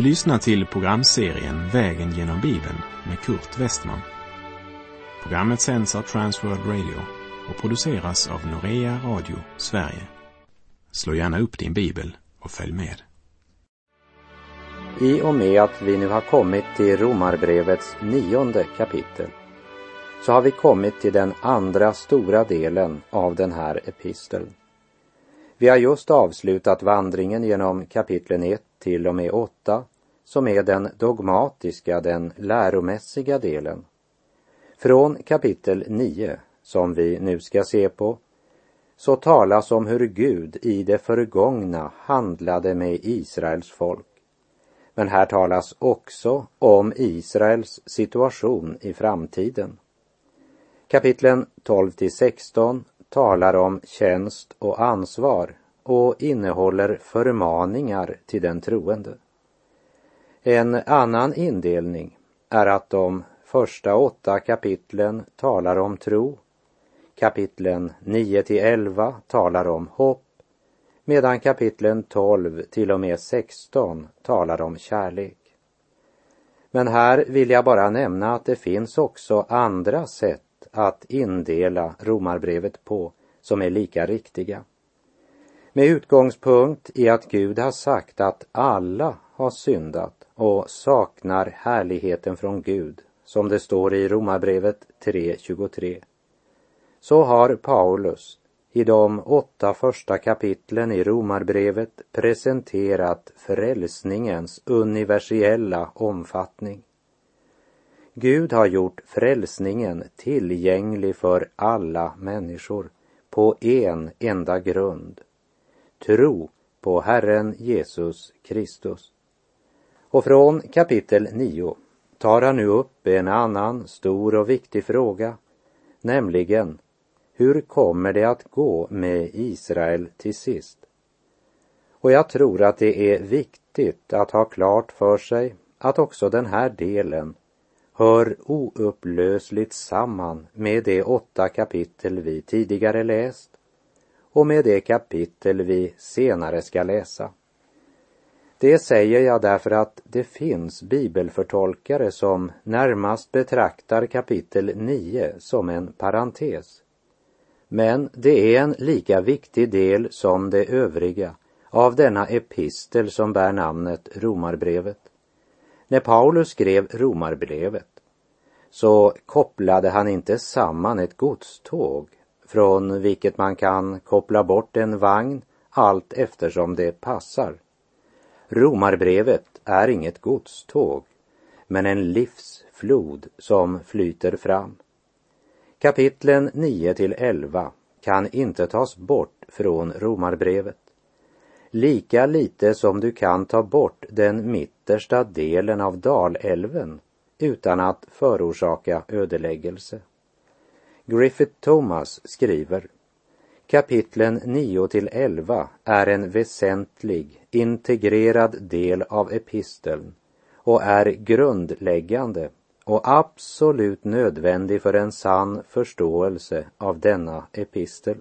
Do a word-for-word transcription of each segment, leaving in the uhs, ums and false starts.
Du lyssnar till programserien Vägen genom Bibeln med Kurt Westman. Programmet sänds av Transworld Radio och produceras av Norea Radio Sverige. Slå gärna upp din bibel och följ med. I och med att vi nu har kommit till Romarbrevets nionde kapitel så har vi kommit till den andra stora delen av den här episteln. Vi har just avslutat vandringen genom kapitlen ett till och med åtta, som är den dogmatiska, den läromässiga delen. Från kapitel nio, som vi nu ska se på, så talas om hur Gud i det förgångna handlade med Israels folk. Men här talas också om Israels situation i framtiden. Kapitlen tolv till sexton talar om tjänst och ansvar och innehåller förmaningar till den troende. En annan indelning är att de första åtta kapitlen talar om tro, kapitlen nio till elva talar om hopp, medan kapitlen tolv till och med sexton talar om kärlek. Men här vill jag bara nämna att det finns också andra sätt att indela Romarbrevet på som är lika riktiga. Med utgångspunkt i att Gud har sagt att alla har syndat och saknar härligheten från Gud, som det står i Romarbrevet tre tjugotre, så har Paulus i de åtta första kapitlen i Romarbrevet presenterat frälsningens universella omfattning. Gud har gjort frälsningen tillgänglig för alla människor på en enda grund: tro på Herren Jesus Kristus. Och från kapitel nio tar han nu upp en annan stor och viktig fråga, nämligen: hur kommer det att gå med Israel till sist? Och jag tror att det är viktigt att ha klart för sig att också den här delen hör oupplösligt samman med de åtta kapitel vi tidigare läst och med det kapitel vi senare ska läsa. Det säger jag därför att det finns bibelförtolkare som närmast betraktar kapitel nio som en parentes. Men det är en lika viktig del som det övriga av denna epistel som bär namnet Romarbrevet. När Paulus skrev Romarbrevet så kopplade han inte samman ett godståg från vilket man kan koppla bort en vagn allt eftersom det passar. Romarbrevet är inget godståg, men en livsflod som flyter fram. Kapitlen nio till elva kan inte tas bort från Romarbrevet. Lika lite som du kan ta bort den mittersta delen av Dalälven utan att förorsaka ödeläggelse. Griffith Thomas skriver: kapitlen nio till elva är en väsentlig, integrerad del av episteln och är grundläggande och absolut nödvändig för en sann förståelse av denna epistel.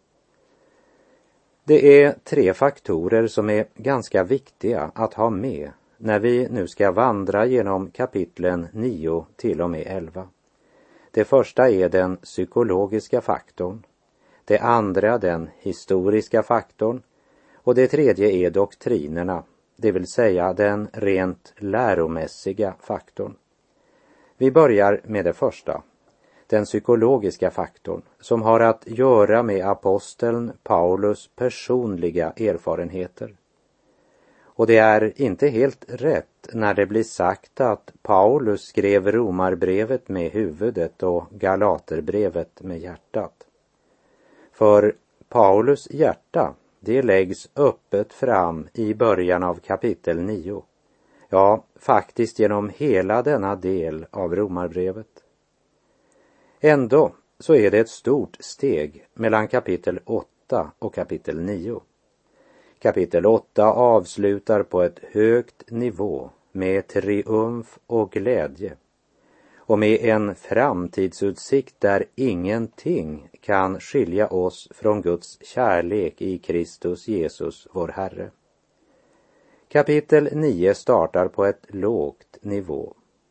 Det är tre faktorer som är ganska viktiga att ha med när vi nu ska vandra genom kapitlen nio till och med elva. Det första är den psykologiska faktorn, det andra den historiska faktorn och det tredje är doktrinerna, det vill säga den rent läromässiga faktorn. Vi börjar med det första, den psykologiska faktorn, som har att göra med aposteln Paulus personliga erfarenheter. Och det är inte helt rätt när det blir sagt att Paulus skrev Romarbrevet med huvudet och Galaterbrevet med hjärtat. För Paulus hjärta, det läggs öppet fram i början av kapitel nio. Ja, faktiskt genom hela denna del av Romarbrevet. Ändå så är det ett stort steg mellan kapitel åtta och kapitel nio. Kapitel åtta avslutar på ett högt nivå med triumf och glädje och med en framtidsutsikt där ingenting kan skilja oss från Guds kärlek i Kristus Jesus, vår Herre. Kapitel nio startar på ett lågt nivå,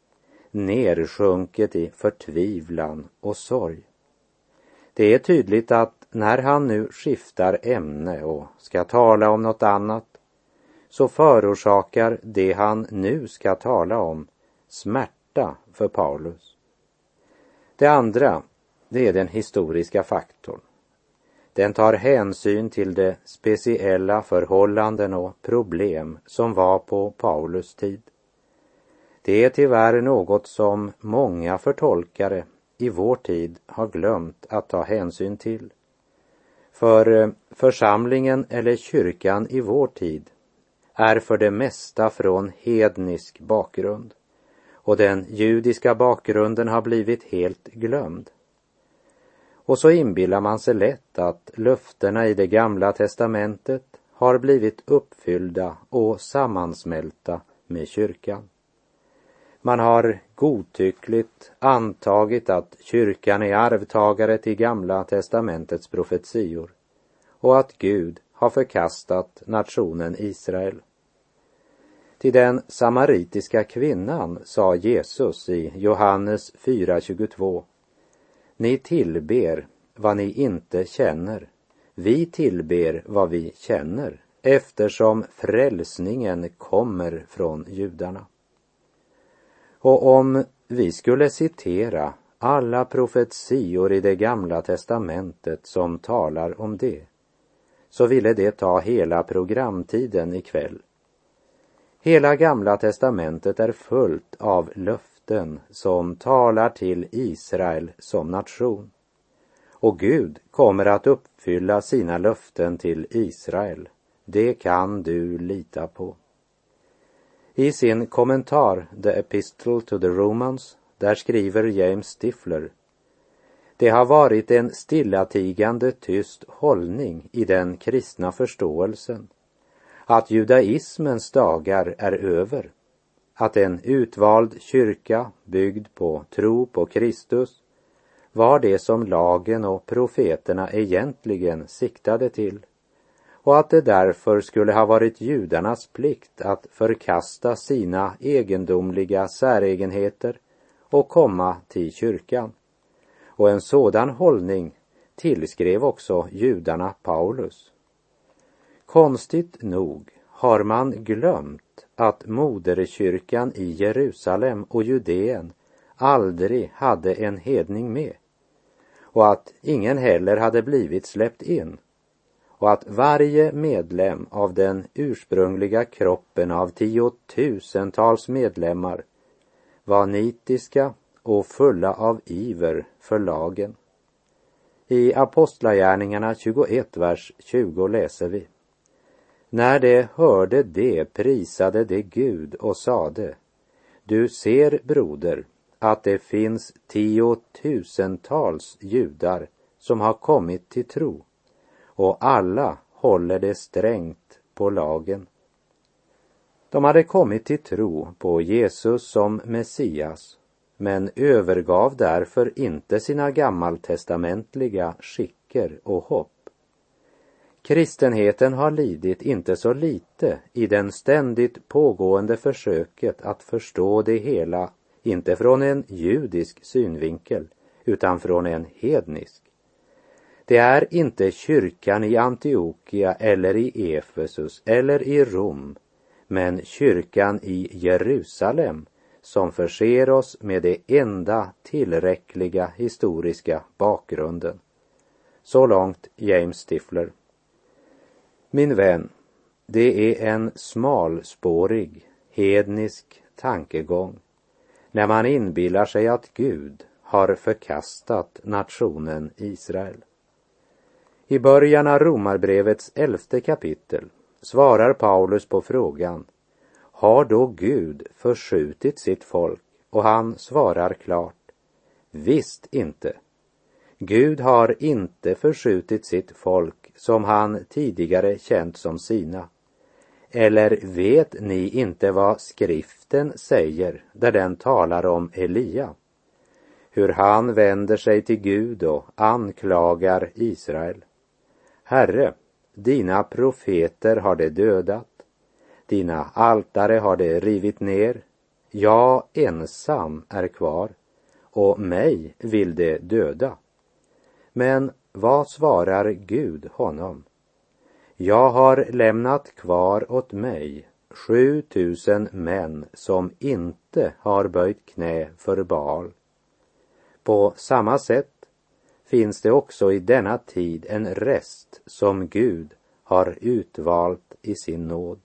nersjunket i förtvivlan och sorg. Det är tydligt att när han nu skiftar ämne och ska tala om något annat, så förorsakar det han nu ska tala om smärta för Paulus. Det andra, det är den historiska faktorn. Den tar hänsyn till de speciella förhållanden och problem som var på Paulus tid. Det är tyvärr något som många förtolkare i vår tid har glömt att ta hänsyn till. För församlingen eller kyrkan i vår tid är för det mesta från hednisk bakgrund, och den judiska bakgrunden har blivit helt glömd. Och så inbillar man sig lätt att löftena i det gamla testamentet har blivit uppfyllda och sammansmälta med kyrkan. Man har godtyckligt antagit att kyrkan är arvtagare till gamla testamentets profetior och att Gud har förkastat nationen Israel. Till den samaritiska kvinnan sa Jesus i Johannes fyra tjugotvå: Ni tillber vad ni inte känner. Vi tillber vad vi känner, eftersom frälsningen kommer från judarna. Och om vi skulle citera alla profetior i det gamla testamentet som talar om det, så ville det ta hela programtiden ikväll. Hela gamla testamentet är fullt av löften som talar till Israel som nation. Och Gud kommer att uppfylla sina löften till Israel. Det kan du lita på. I sin kommentar The Epistle to the Romans, där skriver James Stifler: Det har varit en stillatigande tyst hållning i den kristna förståelsen att judaismens dagar är över, att en utvald kyrka byggd på tro på Kristus var det som lagen och profeterna egentligen siktade till, och att det därför skulle ha varit judarnas plikt att förkasta sina egendomliga säregenheter och komma till kyrkan. Och en sådan hållning tillskrev också judarna Paulus. Konstigt nog har man glömt att moderkyrkan i Jerusalem och Judeen aldrig hade en hedning med, och att ingen heller hade blivit släppt in, och att varje medlem av den ursprungliga kroppen av tiotusentals medlemmar var nitiska och fulla av iver för lagen. I Apostlagärningarna tjugoett, vers tjugo läser vi: När de hörde det prisade de Gud och sade: Du ser, broder, att det finns tiotusentals judar som har kommit till tro, och alla håller det strängt på lagen. De hade kommit till tro på Jesus som Messias, men övergav därför inte sina gammaltestamentliga skicker och hopp. Kristenheten har lidit inte så lite i den ständigt pågående försöket att förstå det hela, inte från en judisk synvinkel, utan från en hednisk. Det är inte kyrkan i Antiochia eller i Efesus eller i Rom, men kyrkan i Jerusalem som förser oss med det enda tillräckliga historiska bakgrunden. Så långt James Stifler. Min vän, det är en smalspårig, hednisk tankegång när man inbillar sig att Gud har förkastat nationen Israel. I början av Romarbrevets elfte kapitel svarar Paulus på frågan: Har då Gud förskjutit sitt folk? Och han svarar klart: Visst inte. Gud har inte förskjutit sitt folk som han tidigare känt som sina. Eller vet ni inte vad skriften säger där den talar om Elia? Hur han vänder sig till Gud och anklagar Israel. Herre, dina profeter har det dödat. Dina altare har det rivit ner. Jag ensam är kvar, och mig vill det döda. Men vad svarar Gud honom? Jag har lämnat kvar åt mig sju tusen män som inte har böjt knä för Baal. På samma sätt finns det också i denna tid en rest som Gud har utvalt i sin nåd.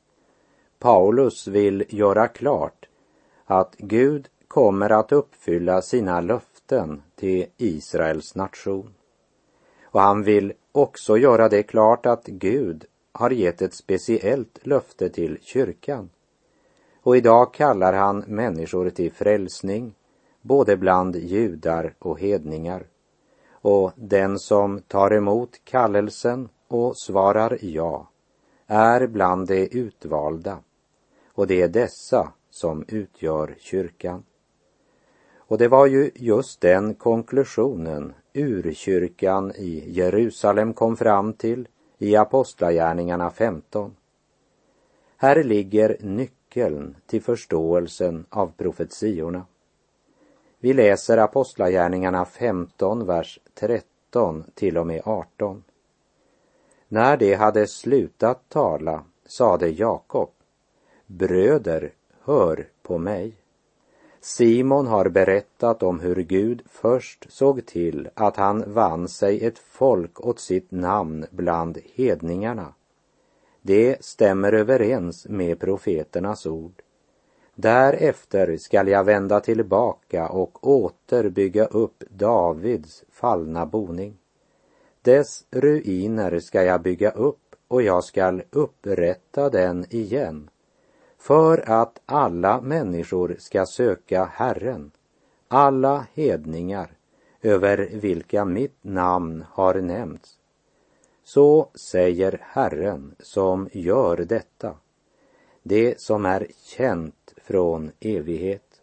Paulus vill göra klart att Gud kommer att uppfylla sina löften till Israels nation. Och han vill också göra det klart att Gud har gett ett speciellt löfte till kyrkan. Och idag kallar han människor till frälsning, både bland judar och hedningar. Och den som tar emot kallelsen och svarar ja är bland de utvalda. Och det är dessa som utgör kyrkan. Och det var ju just den konklusionen urkyrkan i Jerusalem kom fram till i Apostlagärningarna femton. Här ligger nyckeln till förståelsen av profetiorna. Vi läser Apostlagärningarna femton, vers tretton till och med arton. När de hade slutat tala sade Jakob: bröder, hör på mig. Simon har berättat om hur Gud först såg till att han vann sig ett folk åt sitt namn bland hedningarna. Det stämmer överens med profeternas ord. Därefter skall jag vända tillbaka och åter bygga upp Davids fallna boning. Dess ruiner ska jag bygga upp och jag skall upprätta den igen, för att alla människor ska söka Herren, alla hedningar över vilka mitt namn har nämnts. Så säger Herren som gör detta, det som är känt från evighet.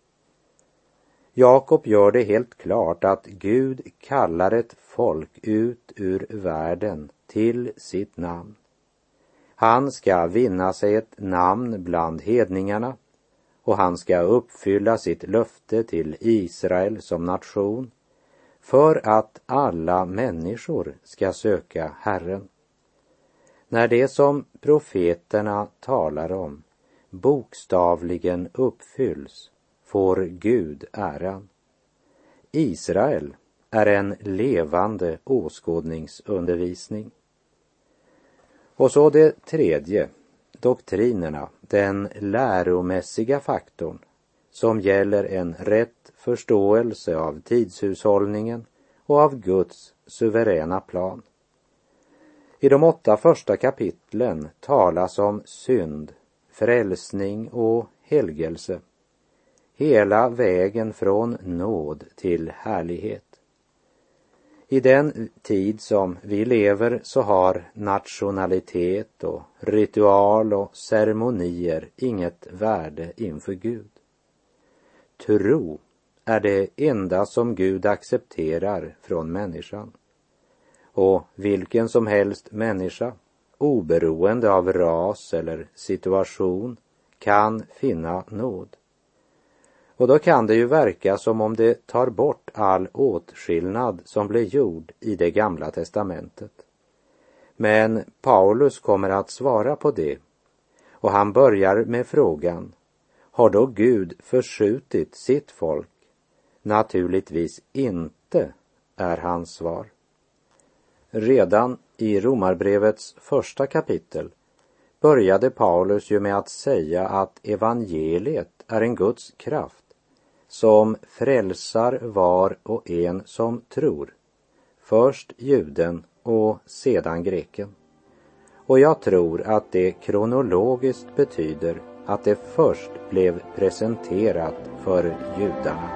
Jakob gör det helt klart att Gud kallar ett folk ut ur världen till sitt namn. Han ska vinna sig ett namn bland hedningarna, och han ska uppfylla sitt löfte till Israel som nation, för att alla människor ska söka Herren. När det som profeterna talar om bokstavligen uppfylls, får Gud äran. Israel är en levande åskådningsundervisning. Och så det tredje, doktrinerna, den läromässiga faktorn som gäller en rätt förståelse av tidshushållningen och av Guds suveräna plan. I de åtta första kapitlen talas om synd, frälsning och helgelse, hela vägen från nåd till härlighet. I den tid som vi lever så har nationalitet och ritual och ceremonier inget värde inför Gud. Tro är det enda som Gud accepterar från människan. Och vilken som helst människa, oberoende av ras eller situation, kan finna nåd. Och då kan det ju verka som om det tar bort all åtskillnad som blev gjord i det gamla testamentet. Men Paulus kommer att svara på det, och han börjar med frågan: har då Gud förskjutit sitt folk? Naturligtvis inte, är hans svar. Redan i Romarbrevets första kapitel började Paulus ju med att säga att evangeliet är en Guds kraft som frälsar var och en som tror, först juden och sedan greken. Och jag tror att det kronologiskt betyder att det först blev presenterat för judarna.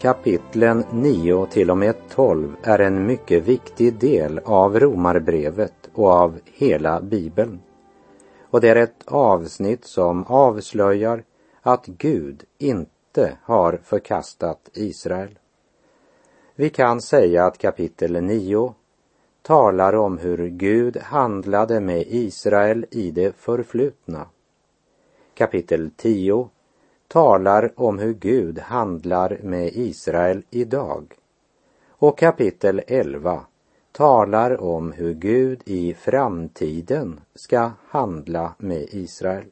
Kapitlen nio till och med tolv är en mycket viktig del av Romarbrevet och av hela Bibeln. Och det är ett avsnitt som avslöjar att Gud inte har förkastat Israel. Vi kan säga att kapitel nio talar om hur Gud handlade med Israel i det förflutna. Kapitel tio talar om hur Gud handlar med Israel idag. Och kapitel elva talar om hur Gud i framtiden ska handla med Israel.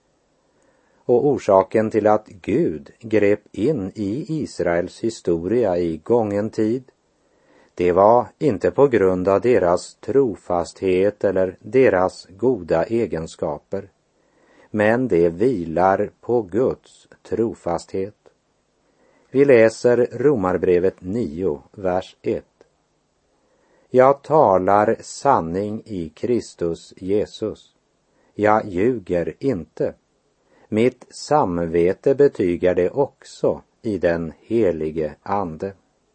Och orsaken till att Gud grep in i Israels historia i gången tid, det var inte på grund av deras trofasthet eller deras goda egenskaper, men det vilar på Guds trofasthet. Vi läser Romarbrevet nio, vers ett. Jag talar sanning i Kristus Jesus. Jag ljuger inte. Mitt samvete betygar det också i den helige ande.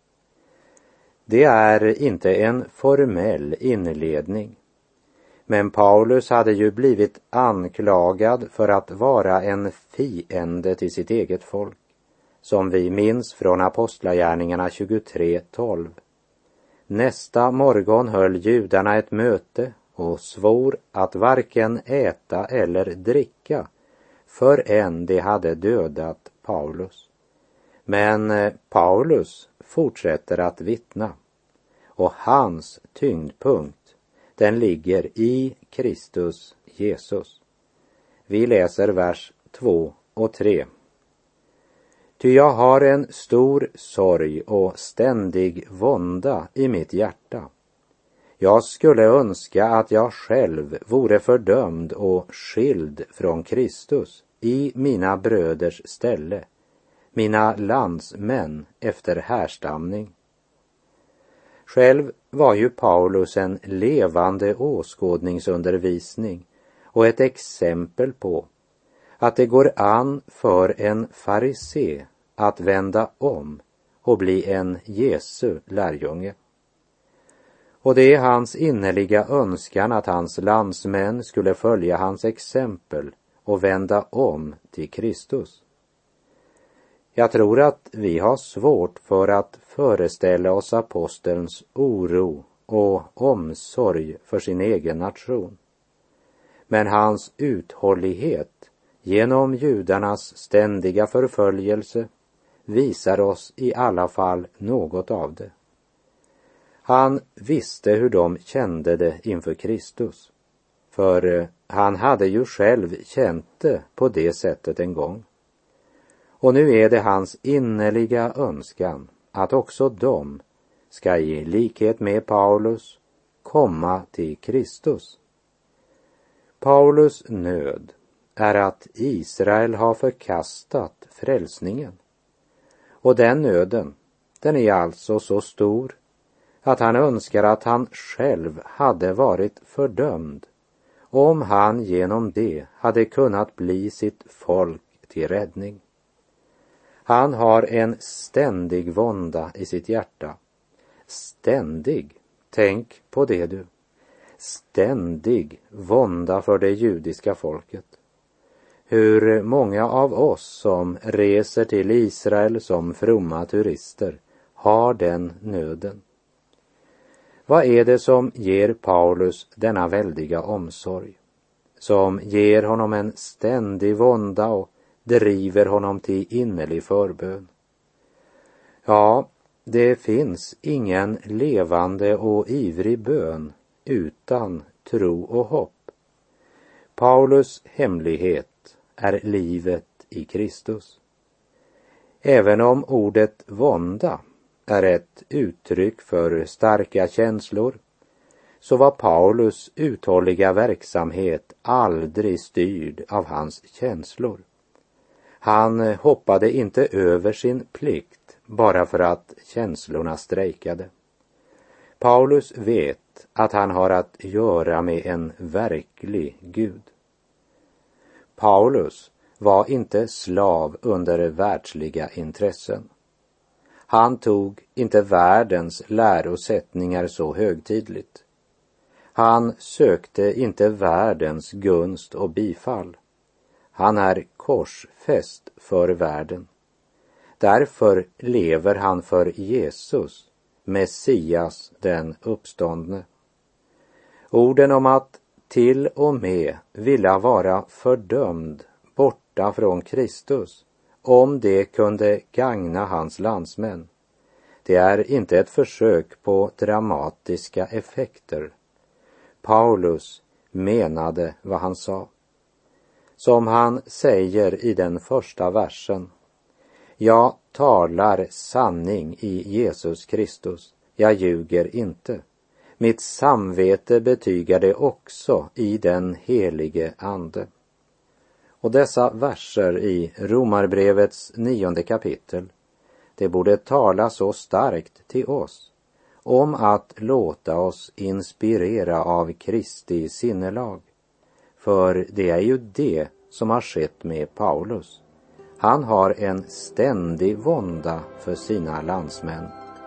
Det är inte en formell inledning. Men Paulus hade ju blivit anklagad för att vara en fiende till sitt eget folk, som vi minns från Apostlagärningarna tjugotre tolv. Nästa morgon höll judarna ett möte och svor att varken äta eller dricka förrän de hade dödat Paulus. Men Paulus fortsätter att vittna, och hans tyngdpunkt den ligger i Kristus Jesus. Vi läser vers två och tre. Ty jag har en stor sorg och ständig vånda i mitt hjärta. Jag skulle önska att jag själv vore fördömd och skild från Kristus i mina bröders ställe, mina landsmän efter härstamning. Själv var ju Paulus en levande åskådningsundervisning och ett exempel på att det går an för en farisé att vända om och bli en Jesu lärjunge. Och det är hans innerliga önskan att hans landsmän skulle följa hans exempel och vända om till Kristus. Jag tror att vi har svårt för att föreställa oss apostelns oro och omsorg för sin egen nation. Men hans uthållighet genom judarnas ständiga förföljelse visar oss i alla fall något av det. Han visste hur de kände det inför Kristus, för han hade ju själv känt det på det sättet en gång. Och nu är det hans innerliga önskan att också de ska i likhet med Paulus komma till Kristus. Paulus nöd är att Israel har förkastat frälsningen. Och den nöden, den är alltså så stor att han önskar att han själv hade varit fördömd om han genom det hade kunnat bli sitt folk till räddning. Han har en ständig vånda i sitt hjärta. Ständig, tänk på det du. Ständig vånda för det judiska folket. Hur många av oss som reser till Israel som fromma turister har den nöden. Vad är det som ger Paulus denna väldiga omsorg? Som ger honom en ständig vånda och driver honom till innerlig förbön? Ja, det finns ingen levande och ivrig bön utan tro och hopp. Paulus hemlighet är livet i Kristus. Även om ordet vånda är ett uttryck för starka känslor, så var Paulus uthålliga verksamhet aldrig styrd av hans känslor. Han hoppade inte över sin plikt bara för att känslorna strejkade. Paulus vet att han har att göra med en verklig Gud. Paulus var inte slav under världsliga intressen. Han tog inte världens lärosättningar så högtidligt. Han sökte inte världens gunst och bifall. Han är korsfäst för världen. Därför lever han för Jesus, Messias den uppståndne. Orden om att till och med vilja vara fördömd borta från Kristus, om det kunde gagna hans landsmän, det är inte ett försök på dramatiska effekter. Paulus menade vad han sa. Som han säger i den första versen: jag talar sanning i Jesus Kristus, jag ljuger inte. Mitt samvete betygar det också i den helige ande. Och dessa verser i Romarbrevets nionde kapitel, det borde tala så starkt till oss om att låta oss inspirera av Kristi sinnelag. För det är ju det som har skett med Paulus. Han har en ständig vånda för sina landsmän.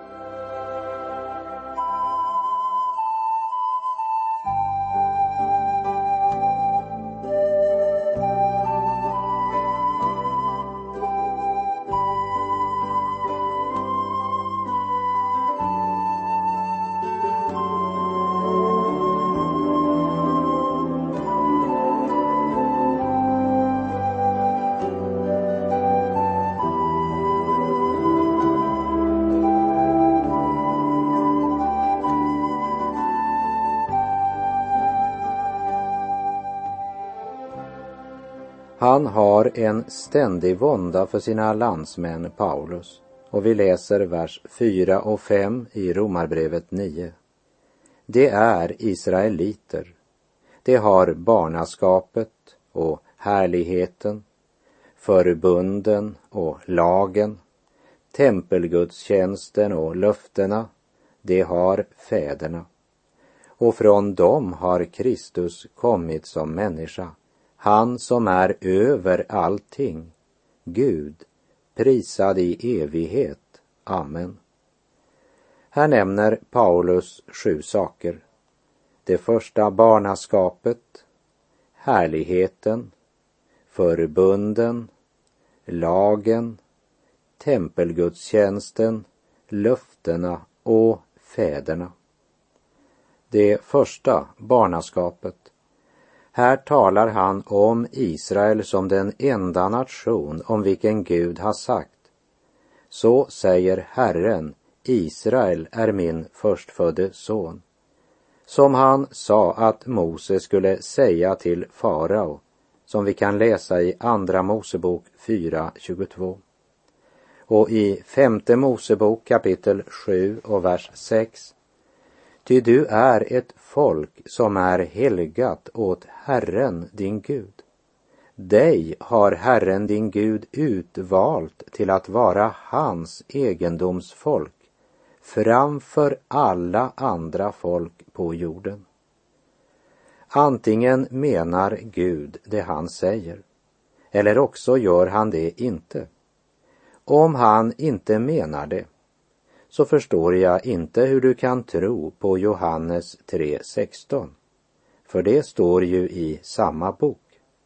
Han har en ständig vånda för sina landsmän, Paulus. Och vi läser vers fyra och fem i Romarbrevet nio. Det är israeliter. Det har barnaskapet och härligheten, förbunden och lagen, tempelgudstjänsten och löftena. Det har fäderna. Och från dem har Kristus kommit som människa. Han som är över allting, Gud, prisad i evighet. Amen. Här nämner Paulus sju saker. Det första, barnaskapet, härligheten, förbunden, lagen, tempelgudstjänsten, löftena och fäderna. Det första, barnaskapet. Här talar han om Israel som den enda nation om vilken Gud har sagt: så säger Herren, Israel är min förstfödde son. Som han sa att Mose skulle säga till farao, som vi kan läsa i andra Mosebok fyra tjugotvå. Och i femte Mosebok kapitel sju och vers sex. Ty du är ett folk som är helgat åt Herren din Gud. Dig har Herren din Gud utvalt till att vara hans egendomsfolk framför alla andra folk på jorden. Antingen menar Gud det han säger, eller också gör han det inte. Om han inte menar det, så förstår jag inte hur du kan tro på Johannes tre sexton. För det står ju i samma bok.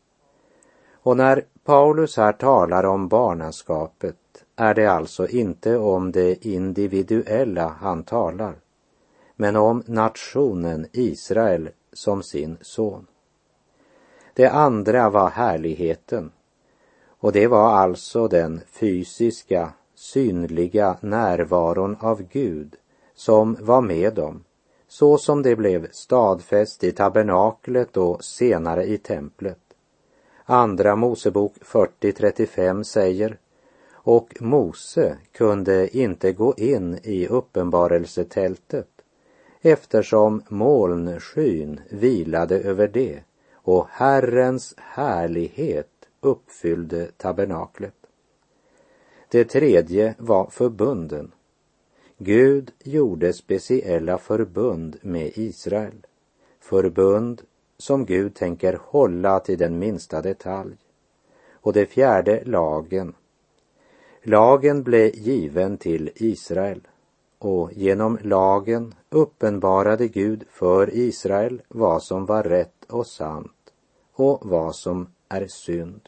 Och när Paulus här talar om barnaskapet är det alltså inte om det individuella han talar, men om nationen Israel som sin son. Det andra var härligheten, och det var alltså den fysiska, synliga närvaron av Gud som var med dem, så som det blev stadfäst i tabernaklet och senare i templet. Andra Mosebok fyrtio trettiofem säger: och Mose kunde inte gå in i uppenbarelsetältet, eftersom molnskyn vilade över det och Herrens härlighet uppfyllde tabernaklet. Det tredje var förbunden. Gud gjorde speciella förbund med Israel. Förbund som Gud tänker hålla till den minsta detalj. Och det fjärde, lagen. Lagen blev given till Israel, och genom lagen uppenbarade Gud för Israel vad som var rätt och sant och vad som är synd.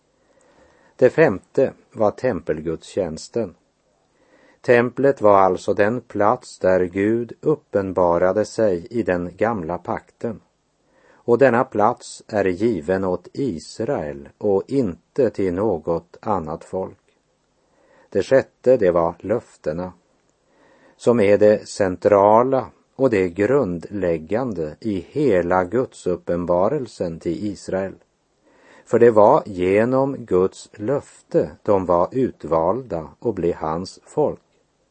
Det femte var tempelgudstjänsten. Templet var alltså den plats där Gud uppenbarade sig i den gamla pakten. Och denna plats är given åt Israel och inte till något annat folk. Det sjätte, det var löftena, som är det centrala och det grundläggande i hela Guds uppenbarelsen till Israel. För det var genom Guds löfte de var utvalda och blev hans folk.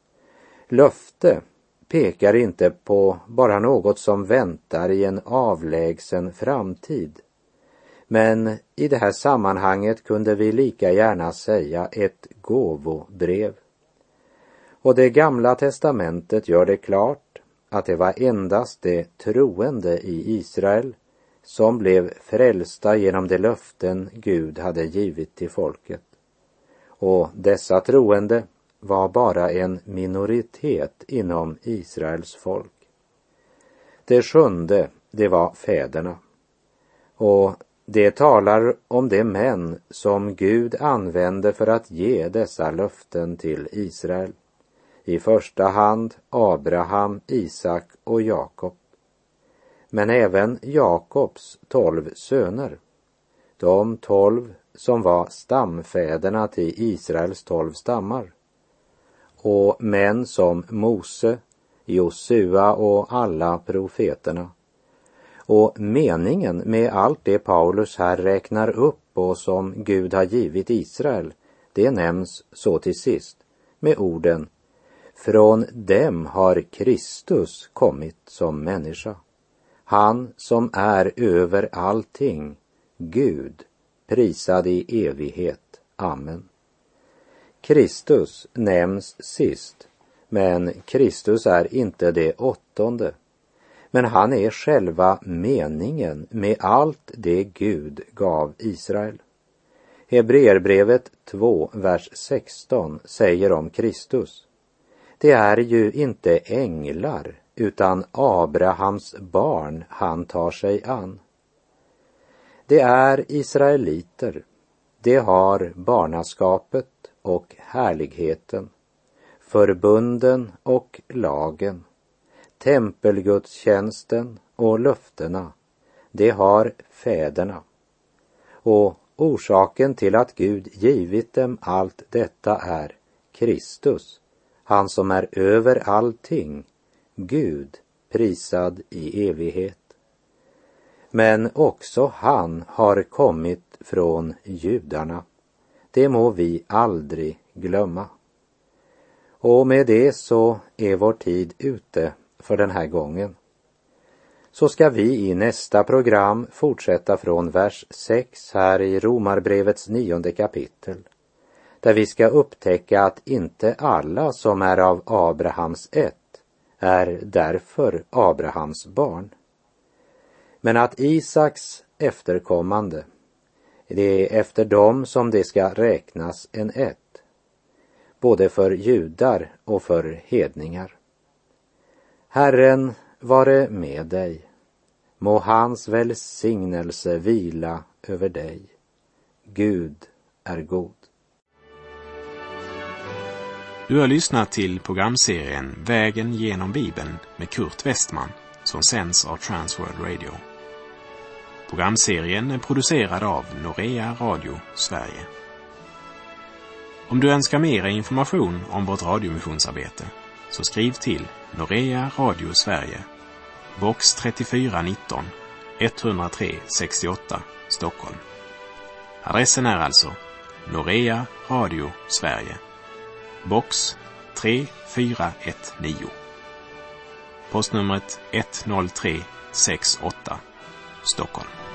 Löfte pekar inte på bara något som väntar i en avlägsen framtid. Men i det här sammanhanget kunde vi lika gärna säga ett gåvobrev. Och det gamla testamentet gör det klart att det var endast det troende i Israel som blev frälsta genom de löften Gud hade givit till folket. Och dessa troende var bara en minoritet inom Israels folk. Det sjunde, det var fäderna. Och det talar om de män som Gud använde för att ge dessa löften till Israel. I första hand Abraham, Isak och Jakob. Men även Jakobs tolv söner. De tolv som var stamfäderna till Israels tolv stammar. Och män som Mose, Josua och alla profeterna. Och meningen med allt det Paulus här räknar upp och som Gud har givit Israel, det nämns så till sist med orden: från dem har Kristus kommit som människa. Han som är över allting, Gud, prisad i evighet. Amen. Kristus nämns sist, men Kristus är inte det åttonde. Men han är själva meningen med allt det Gud gav Israel. Hebreerbrevet två, vers sexton säger om Kristus: det är ju inte änglar utan Abrahams barn han tar sig an. Det är israeliter. Det har barnaskapet och härligheten, förbunden och lagen, tempelgudstjänsten och löftena. Det har fäderna. Och orsaken till att Gud givit dem allt detta är Kristus, han som är över allting, Gud, prisad i evighet. Men också han har kommit från judarna. Det må vi aldrig glömma. Och med det så är vår tid ute för den här gången. Så ska vi i nästa program fortsätta från vers sex här i Romarbrevets nionde kapitel. Där vi ska upptäcka att inte alla som är av Abrahams ett är därför Abrahams barn. Men att Isaks efterkommande, det är efter dem som det ska räknas en ett, både för judar och för hedningar. Herren vare med dig, må hans välsignelse vila över dig. Gud är god. Du har lyssnat till programserien Vägen genom Bibeln med Kurt Westman som sänds av Transworld Radio. Programserien är producerad av Norea Radio Sverige. Om du önskar mer information om vårt radiomissionsarbete så skriv till Norea Radio Sverige, box trettiofyra nitton, etthundratre sextioåtta, Stockholm. Adressen är alltså Norea Radio Sverige, box tre fyra ett nio. Postnumret ett noll tre sex åtta, Stockholm.